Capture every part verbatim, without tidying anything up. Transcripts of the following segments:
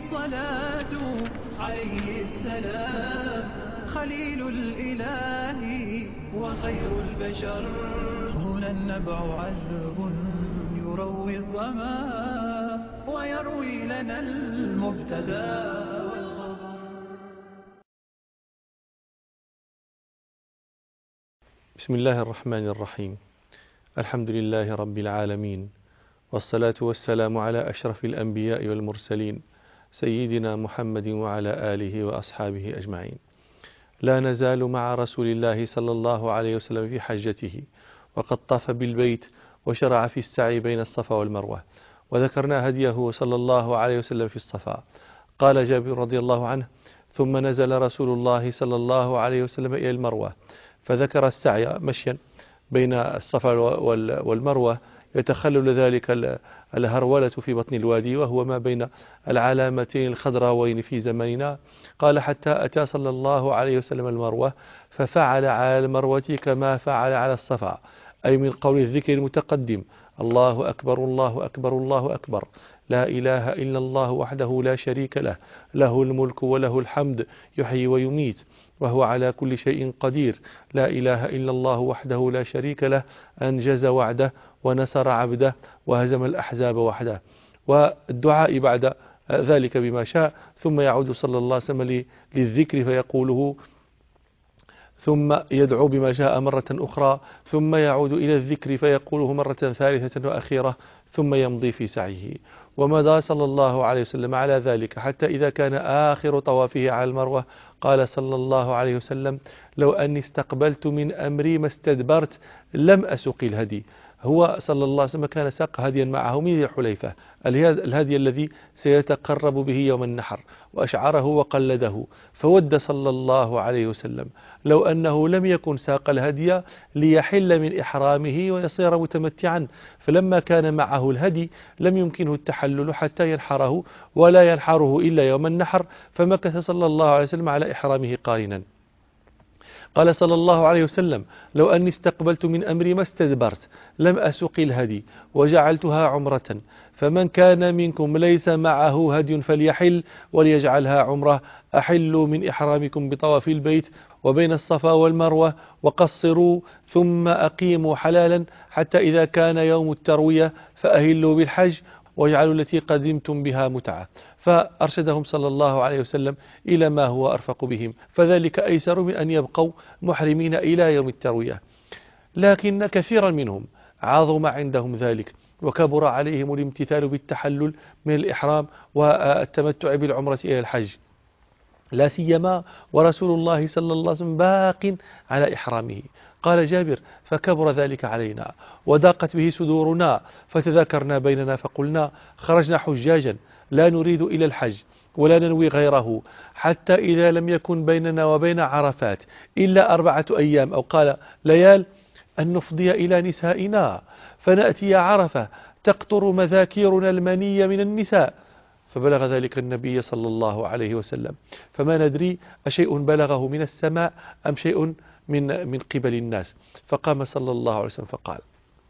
الصلاة عليه السلام خليل الإله وخير البشر. هنا النبع عذب يروي الظما ويروي لنا المبتدى والخبر. بسم الله الرحمن الرحيم. الحمد لله رب العالمين، والصلاة والسلام على أشرف الأنبياء والمرسلين سيدنا محمد وعلى آله وأصحابه أجمعين. لا نزال مع رسول الله صلى الله عليه وسلم في حجته، وقد طاف بالبيت وشرع في السعي بين الصفا والمروة، وذكرنا هديه صلى الله عليه وسلم في الصفا. قال جابر رضي الله عنه: ثم نزل رسول الله صلى الله عليه وسلم إلى المروة فذكر السعي مشيا بين الصفا والمروة، يتخلل ذلك الهرولة في بطن الوادي، وهو ما بين العلامتين الخضراوين في زماننا. قال: حتى أتى صلى الله عليه وسلم المروة ففعل على المروة كما فعل على الصفا، أي من قول الذكر المتقدم: الله أكبر الله أكبر الله أكبر، لا إله إلا الله وحده لا شريك له، له الملك وله الحمد، يحيي ويميت وهو على كل شيء قدير، لا إله إلا الله وحده لا شريك له، أنجز وعده ونصر عبده وهزم الأحزاب وحده. والدعاء بعد ذلك بما شاء، ثم يعود صلى الله عليه وسلم للذكر فيقوله، ثم يدعو بما شاء مرة أخرى، ثم يعود إلى الذكر فيقوله مرة ثالثة وأخيرة، ثم يمضي في سعيه. ومضى صلى الله عليه وسلم على ذلك حتى إذا كان آخر طوافه على المروة قال صلى الله عليه وسلم: لو أني استقبلت من أمري ما استدبرت لم أسق الهدي. هو صلى الله عليه وسلم كان ساق هديا معه من ذي الحليفة، الهدي الذي سيتقرب به يوم النحر، وأشعره وقلده، فود صلى الله عليه وسلم لو أنه لم يكن ساق الهدي ليحل من إحرامه ويصير متمتعا، فلما كان معه الهدي لم يمكنه التحلل حتى ينحره، ولا ينحره إلا يوم النحر، فمكث صلى الله عليه وسلم على إحرامه قارنا. قال صلى الله عليه وسلم: لو أني استقبلت من أمري ما استدبرت لم أسق الهدي وجعلتها عمرة، فمن كان منكم ليس معه هدي فليحل وليجعلها عمرة. أحلوا من إحرامكم بطواف البيت وبين الصفا والمروة، وقصروا ثم أقيموا حلالا حتى إذا كان يوم التروية فأهلوا بالحج واجعلوا التي قدمتم بها متعة. فأرشدهم صلى الله عليه وسلم إلى ما هو أرفق بهم، فذلك أيسر من أن يبقوا محرمين إلى يوم التروية. لكن كثيرا منهم عظم عندهم ذلك، وكبر عليهم الامتثال بالتحلل من الإحرام والتمتع بالعمرة إلى الحج، لا سيما ورسول الله صلى الله عليه وسلم باق على إحرامه. قال جابر: فكبر ذلك علينا وضاقت به صدورنا، فتذاكرنا بيننا فقلنا: خرجنا حجاجا لا نريد إلى الحج ولا ننوي غيره، حتى إذا لم يكن بيننا وبين عرفات إلا أربعة أيام أو قال ليال أن نفضي إلى نسائنا فنأتي عرفة تقطر مذاكيرنا المنية من النساء. فبلغ ذلك النبي صلى الله عليه وسلم، فما ندري أشيء بلغه من السماء أم شيء من من قبل الناس. فقام صلى الله عليه وسلم فقال: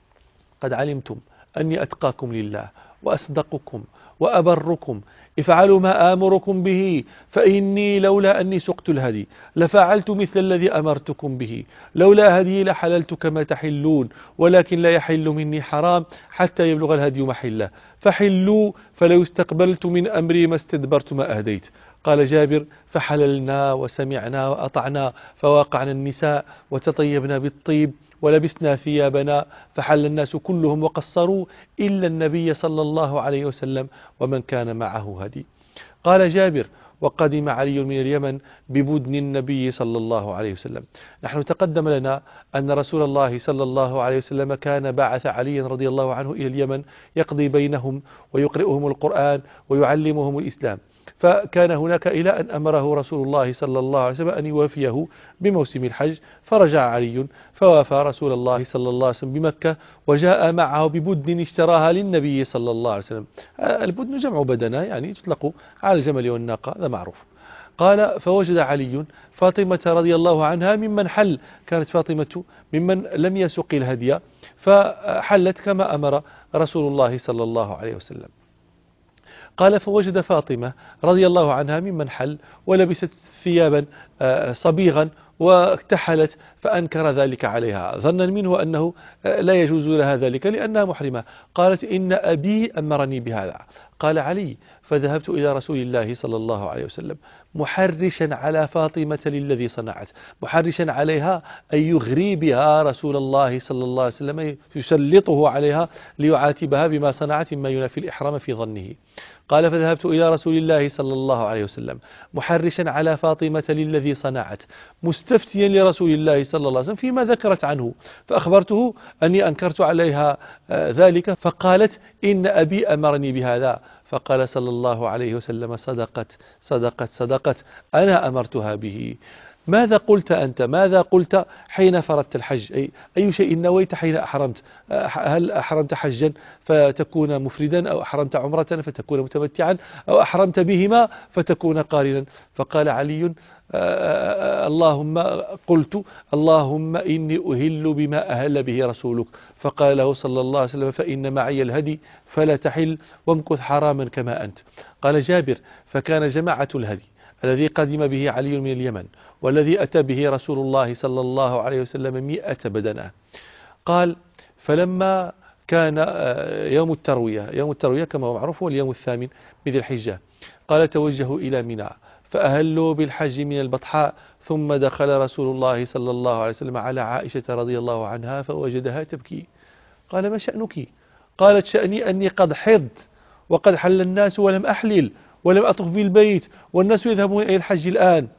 قد علمتم أني أتقاكم لله وأصدقكم وأبركم، افعلوا ما آمركم به، فإني لولا أني سقت الهدي لفعلت مثل الذي أمرتكم به، لولا هدي لحللت كما تحلون، ولكن لا يحل مني حرام حتى يبلغ الهدي محله، فحلوا فلو استقبلت من أمري ما استدبرت ما أهديت. قال جابر: فحللنا وسمعنا وأطعنا، فواقعنا النساء وتطيبنا بالطيب ولبسنا ثيابنا، فحل الناس كلهم وقصروا إلا النبي صلى الله عليه وسلم ومن كان معه هدي. قال جابر: وقدم علي من اليمن ببدن النبي صلى الله عليه وسلم. نحن تقدم لنا أن رسول الله صلى الله عليه وسلم كان بعث عليا رضي الله عنه إلى اليمن يقضي بينهم ويقرئهم القرآن ويعلمهم الإسلام، فكان هناك إلى أن أمره رسول الله صلى الله عليه وسلم أن يوافيه بموسم الحج، فرجع علي فوافى رسول الله صلى الله عليه وسلم بمكة، وجاء معه ببدن اشتراها للنبي صلى الله عليه وسلم. البدن جمع بدنة، يعني تطلق على الجمل والناقة، هذا معروف. قال: فوجد علي فاطمة رضي الله عنها ممن حل، كانت فاطمة ممن لم يسق الهدي، فحلت كما أمر رسول الله صلى الله عليه وسلم. قال فوجد فاطمة رضي الله عنها ممن حل ولبست ثيابا صبيغا واكتحلت، فأنكر ذلك عليها ظنا منه أنه لا يجوز لها ذلك لأنها محرمة. قالت إن أبي أمرني بهذا. قال علي فذهبت إلى رسول الله صلى الله عليه وسلم محرشا على فاطمة للذي صنعت، محرشا عليها أن يغري بها رسول الله صلى الله عليه وسلم، يسلطه عليها ليعاتبها بما صنعت مما ينافي الإحرام في ظنه. قال فذهبت إلى رسول الله صلى الله عليه وسلم محرشا على فاطمة للذي صنعت، مستفتيا لرسول الله صلى الله عليه وسلم فيما ذكرت عنه، فأخبرته أني أنكرت عليها ذلك، فقالت إن أبي أمرني بهذا. فقال صلى الله عليه وسلم صدقت صدقت صدقت، أنا أمرتها به. ماذا قلت أنت؟ ماذا قلت حين فرضت الحج؟ أي, أي شيء نويت حين أحرمت؟ هل أحرمت حجا فتكون مفردا، أو أحرمت عمرة فتكون متمتعا، أو أحرمت بهما فتكون قارنا؟ فقال علي اللهم قلت اللهم إني أهل بما أهل به رسولك. فقال له صلى الله عليه وسلم فإن معي الهدي فلا تحل وامكث حراما كما أنت. قال جابر فكان جماعة الهدي الذي قدم به علي من اليمن والذي أتى به رسول الله صلى الله عليه وسلم مئة بدنة. قال فلما كان يوم التروية، يوم التروية كما هو معروف هو اليوم الثامن من ذي الحجة، قال توجهوا إلى منى فأهلوا بالحج من البطحاء، ثم دخل رسول الله صلى الله عليه وسلم على عائشة رضي الله عنها فوجدها تبكي. قال ما شأنك؟ قالت شأني أني قد حضت وقد حل الناس ولم أحلل ولم أطف بالبيت والناس يذهبون إلى الحج الآن.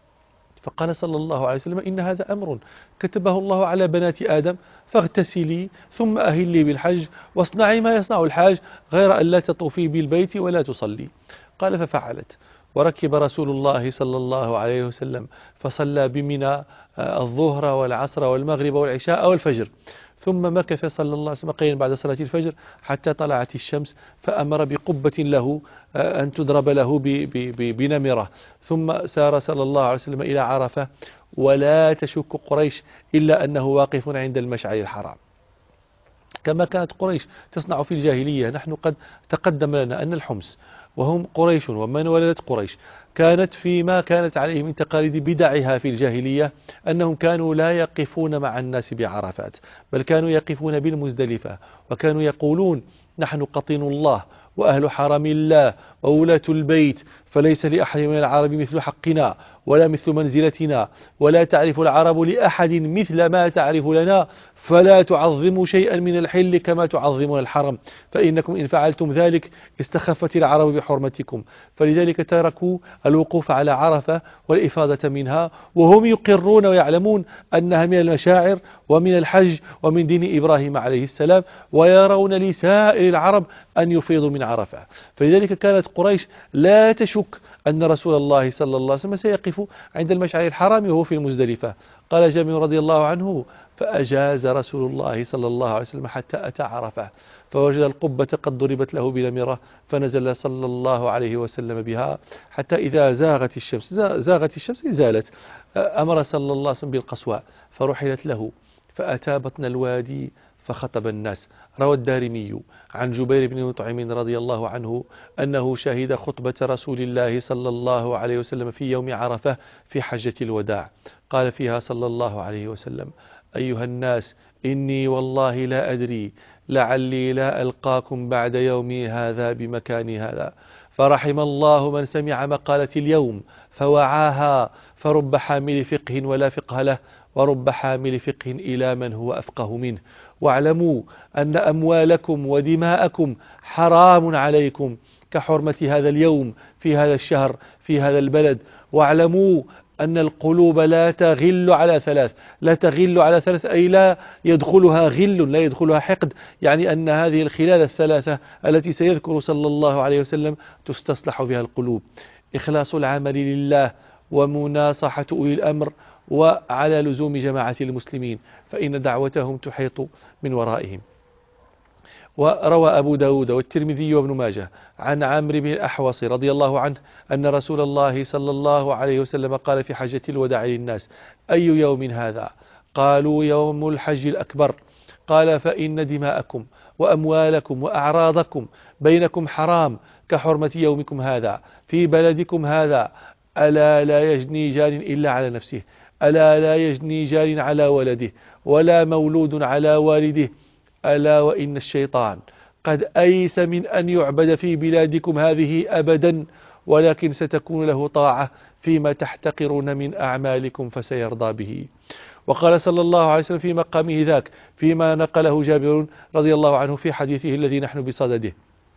فقال صلى الله عليه وسلم إن هذا أمر كتبه الله على بنات آدم، فاغتسلي ثم أهلي بالحج واصنعي ما يصنع الحاج غير أن لا تطوفي بالبيت ولا تصلي. قال ففعلت، وركب رسول الله صلى الله عليه وسلم فصلى بمنى الظهر والعصر والمغرب والعشاء والفجر، ثم مكث صلى الله عليه وسلم قليلا بعد صلاة الفجر حتى طلعت الشمس، فأمر بقبة له أن تضرب له بنمرة، ثم سار صلى الله عليه وسلم إلى عرفة، ولا تشك قريش إلا أنه واقف عند المشعر الحرام كما كانت قريش تصنع في الجاهلية. نحن قد تقدم لنا أن الحمص وهم قريش ومن ولدت قريش كانت فيما كانت عليه من تقاليد بدعها في الجاهلية أنهم كانوا لا يقفون مع الناس بعرفات، بل كانوا يقفون بالمزدلفة، وكانوا يقولون نحن قطين الله وأهل حرم الله وولاة البيت، فليس لأحد من العرب مثل حقنا ولا مثل منزلتنا، ولا تعرف العرب لأحد مثل ما تعرف لنا، فلا تعظموا شيئا من الحل كما تعظمون الحرم، فإنكم إن فعلتم ذلك استخفت العرب بحرمتكم. فلذلك تركوا الوقوف على عرفة والإفاضة منها، وهم يقرون ويعلمون أنها من المشاعر ومن الحج ومن دين إبراهيم عليه السلام، ويرون لسائر العرب أن يفيضوا من عرفة. فلذلك كانت قريش لا تشك أن رسول الله صلى الله عليه وسلم سيقف عند المشعر الحرام وهو في المزدلفة. قال جابر رضي الله عنه فأجاز رسول الله صلى الله عليه وسلم حتى أتى عرفة، فوجد القبة قد ضربت له بنمرة، فنزل صلى الله عليه وسلم بها حتى إذا زاغت الشمس زاغت الشمس زالت، أمر صلى الله عليه وسلم بالقصواء فرحلت له، فأتى بطن الوادي فخطب الناس. روى الدارمي عن جبير بن مطعم رضي الله عنه أنه شهد خطبة رسول الله صلى الله عليه وسلم في يوم عرفة في حجة الوداع، قال فيها صلى الله عليه وسلم أيها الناس إني والله لا أدري لعلي لا ألقاكم بعد يومي هذا بمكان هذا، فرحم الله من سمع مقالة اليوم فوعاها، فرب حامل فقه ولا فقه له، ورب حامل فقه إلى من هو أفقه منه. واعلموا أن أموالكم ودماءكم حرام عليكم كحرمة هذا اليوم في هذا الشهر في هذا البلد. واعلموا أن القلوب لا تغل على ثلاث، لا تغل على ثلاث أي لا يدخلها غل، لا يدخلها حقد، يعني أن هذه الخلال الثلاثة التي سيذكر صلى الله عليه وسلم تستصلح بها القلوب: إخلاص العمل لله، ومناصحة أولي الأمر، وعلى لزوم جماعة المسلمين فإن دعوتهم تحيط من ورائهم. وروى أبو داود والترمذي وابن ماجه عن عمرو بن الأحوص رضي الله عنه أن رسول الله صلى الله عليه وسلم قال في حجة الوداع للناس: أي يوم هذا؟ قالوا: يوم الحج الأكبر. قال: فإن دماءكم وأموالكم وأعراضكم بينكم حرام كحرمة يومكم هذا في بلدكم هذا. ألا لا يجني جار إلا على نفسه، ألا لا يجني جار على ولده، ولا مولود على والده. ألا وإن الشيطان قد أيس من أن يعبد في بلادكم هذه أبدا، ولكن ستكون له طاعة فيما تحتقرون من أعمالكم فسيرضى به. وقال صلى الله عليه وسلم في مقامه ذاك فيما نقله جابر رضي الله عنه في حديثه الذي نحن بصدده: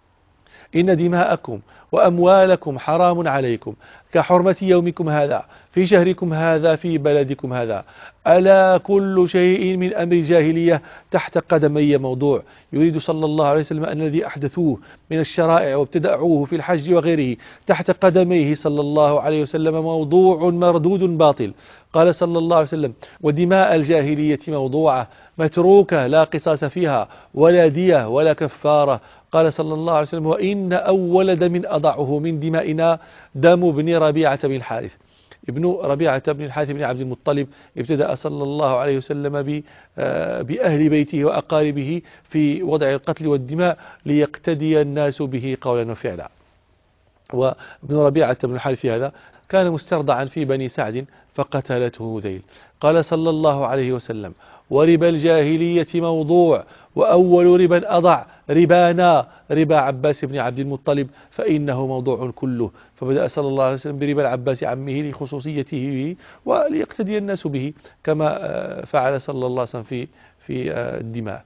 إن دماءكم وأموالكم حرام عليكم كحرمة يومكم هذا في شهركم هذا في بلدكم هذا. ألا كل شيء من أمر الجاهلية تحت قدمي موضوع. يريد صلى الله عليه وسلم أن الذي أحدثوه من الشرائع وابتدعوه في الحج وغيره تحت قدميه صلى الله عليه وسلم موضوع مردود باطل. قال صلى الله عليه وسلم: ودماء الجاهلية موضوعة متروكة لا قصاص فيها ولا دية ولا كفارة. قال صلى الله عليه وسلم: وإن أول دم أضعه من دمائنا دم ابن ربيعة بن الحارث. ابن ربيعة بن الحارث بن عبد المطلب ابتدأ صلى الله عليه وسلم بأهل بيته وأقاربه في وضع القتل والدماء ليقتدي الناس به قولا وفعلا. وابن ربيعة بن الحارث هذا كان مسترضعا في بني سعد فقتلته هذيل. قال صلى الله عليه وسلم: وربا الجاهلية موضوع، وأول ربا أضع ربانا ربا عباس بن عبد المطلب فإنه موضوع كله. فبدأ صلى الله عليه وسلم بربا العباس عمه لخصوصيته به وليقتدي الناس به كما فعل صلى الله عليه وسلم في في الدماء.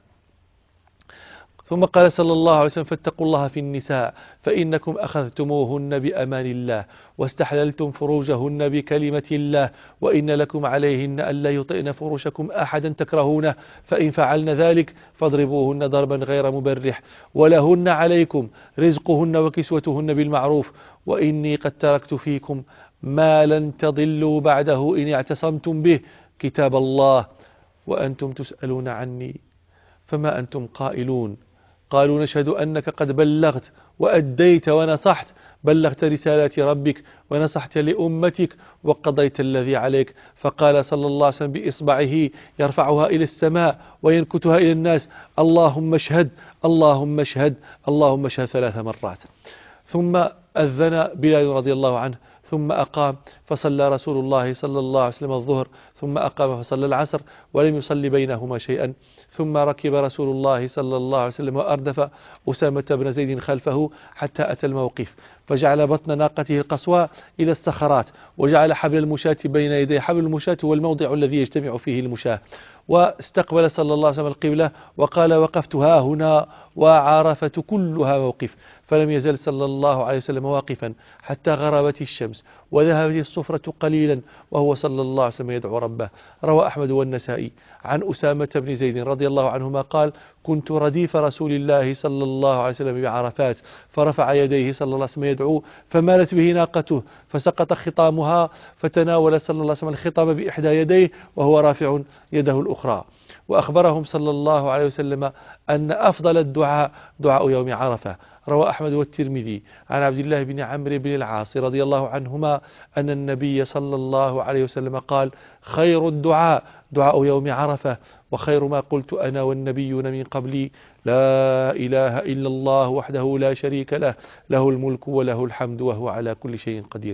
ثم قال صلى الله عليه وسلم: فاتقوا الله في النساء فإنكم أخذتموهن بأمان الله واستحللتم فروجهن بكلمة الله، وإن لكم عليهن ألا يطئن فروشكم أحدا تكرهونه، فإن فعلن ذلك فاضربوهن ضربا غير مبرح، ولهن عليكم رزقهن وكسوتهن بالمعروف، وإني قد تركت فيكم ما لن تضلوا بعده إن اعتصمتم به كتاب الله وأنتم تسألون عني فما أنتم قائلون. قالوا: نشهد أنك قد بلغت وأديت ونصحت، بلغت رسالات ربك ونصحت لأمتك وقضيت الذي عليك. فقال صلى الله عليه وسلم بإصبعه يرفعها إلى السماء وينكتها إلى الناس: اللهم اشهد اللهم اشهد اللهم اشهد ثلاث مرات. ثم أذن بلال رضي الله عنه ثم أقام فصلى رسول الله صلى الله عليه وسلم الظهر، ثم أقام فصلى العصر ولم يصلي بينهما شيئا. ثم ركب رسول الله صلى الله عليه وسلم وأردف أسامة بن زيد خلفه حتى أتى الموقف، فجعل بطن ناقته القصواء إلى الصخرات، وجعل حبل المشاة بين يدي. حبل المشاة هو الموضع الذي يجتمع فيه المشاة. واستقبل صلى الله عليه وسلم القبلة وقال: وقفت ها هنا وعرفة كلها موقف. فلم يزل صلى الله عليه وسلم واقفا حتى غربت الشمس وذهبت الصفرة قليلا وهو صلى الله عليه وسلم يدعو ربه. روى أحمد والنسائي عن أسامة بن زيد رضي الله عنهما قال: كنت رديف رسول الله صلى الله عليه وسلم بعرفات، فرفع يديه صلى الله عليه وسلم يدعو فمالت به ناقته فسقط خطامها، فتناول صلى الله عليه وسلم الخطام بإحدى يديه وهو رافع يده الأخرى. وأخبرهم صلى الله عليه وسلم أن أفضل الدعاء دعاء يوم عرفة. روى أحمد والترمذي عن عبد الله بن عمرو بن العاص رضي الله عنهما أن النبي صلى الله عليه وسلم قال: خير الدعاء دعاء يوم عرفة، وخير ما قلت أنا والنبيون من قبلي لا إله إلا الله وحده لا شريك له، له الملك وله الحمد وهو على كل شيء قدير.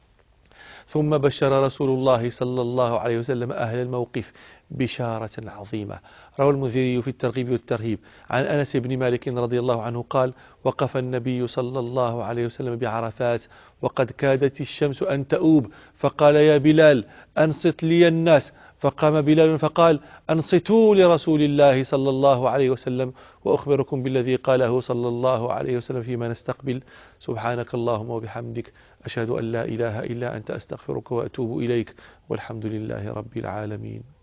ثم بشر رسول الله صلى الله عليه وسلم أهل الموقف بشارة عظيمة. روى المنذري في الترغيب والترهيب عن أنس بن مالك رضي الله عنه قال: وقف النبي صلى الله عليه وسلم بعرفات وقد كادت الشمس أن تؤوب، فقال: يا بلال أنصت لي الناس. فقام بلال فقال: أنصتوا لرسول الله صلى الله عليه وسلم، وأخبركم بالذي قاله صلى الله عليه وسلم فيما نستقبل. سبحانك اللهم وبحمدك، أشهد أن لا إله إلا أنت، أستغفرك وأتوب إليك، والحمد لله رب العالمين.